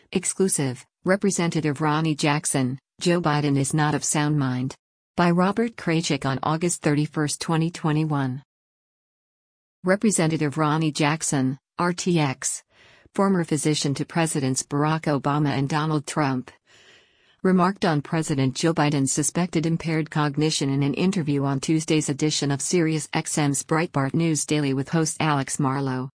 Exclusive, Representative Ronny Jackson, Joe Biden is not of sound mind. By Robert Kraychik on August 31, 2021. Representative Ronny Jackson, RTX, former physician to Presidents Barack Obama and Donald Trump, remarked on President Joe Biden's suspected impaired cognition in an interview on Tuesday's edition of SiriusXM's Breitbart News Daily with host Alex Marlow.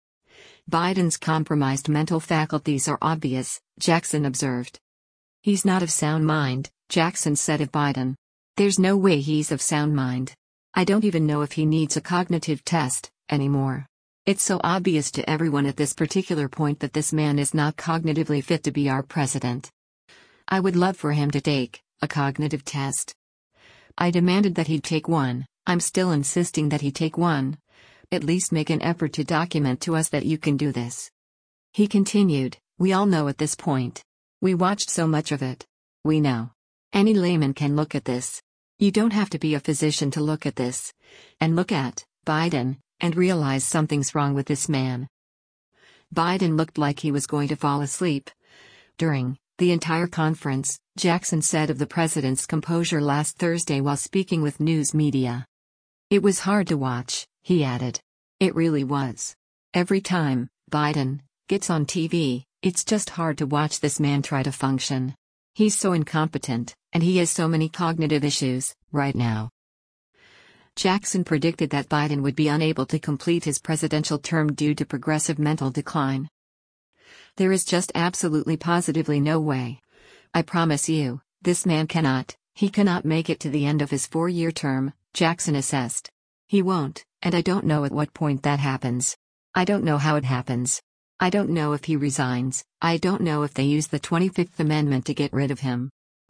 Biden's compromised mental faculties are obvious, Jackson observed. He's not of sound mind, Jackson said of Biden. There's no way he's of sound mind. I don't even know if he needs a cognitive test anymore. It's so obvious to everyone at this particular point that this man is not cognitively fit to be our president. I would love for him to take a cognitive test. I demanded that he take one. I'm still insisting that he take one. At least make an effort to document to us that you can do this. He continued, we all know at this point. We watched so much of it. We know. Any layman can look at this. You don't have to be a physician to look at this. And look at Biden, and realize something's wrong with this man. Biden looked like he was going to fall asleep. During the entire conference, Jackson said of the president's composure last Thursday while speaking with news media. It was hard to watch, he added. It really was. Every time Biden gets on TV, it's just hard to watch this man try to function. He's so incompetent, and he has so many cognitive issues right now. Jackson predicted that Biden would be unable to complete his presidential term due to progressive mental decline. There is just absolutely positively no way. I promise you, this man he cannot make it to the end of his 4-year term, Jackson assessed. He won't, and I don't know at what point that happens. I don't know how it happens. I don't know if he resigns. I don't know if they use the 25th Amendment to get rid of him.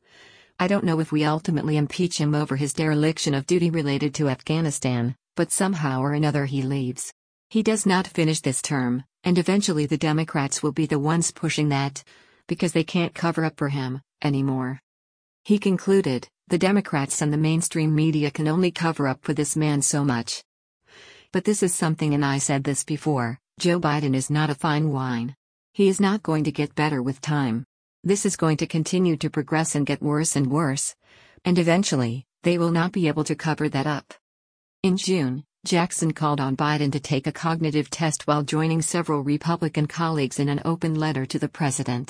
I don't know if we ultimately impeach him over his dereliction of duty related to Afghanistan, but somehow or another he leaves. He does not finish this term, and eventually the Democrats will be the ones pushing that, because they can't cover up for him anymore. He concluded, the Democrats and the mainstream media can only cover up for this man so much. But this is something, and I said this before, Joe Biden is not a fine wine. He is not going to get better with time. This is going to continue to progress and get worse and worse. And eventually, they will not be able to cover that up. In June, Jackson called on Biden to take a cognitive test while joining several Republican colleagues in an open letter to the president.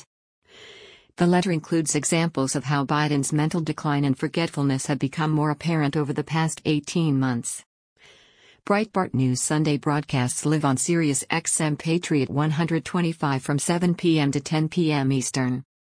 The letter includes examples of how Biden's mental decline and forgetfulness have become more apparent over the past 18 months. Breitbart News Sunday broadcasts live on SiriusXM Patriot 125 from 7 p.m. to 10 p.m. Eastern.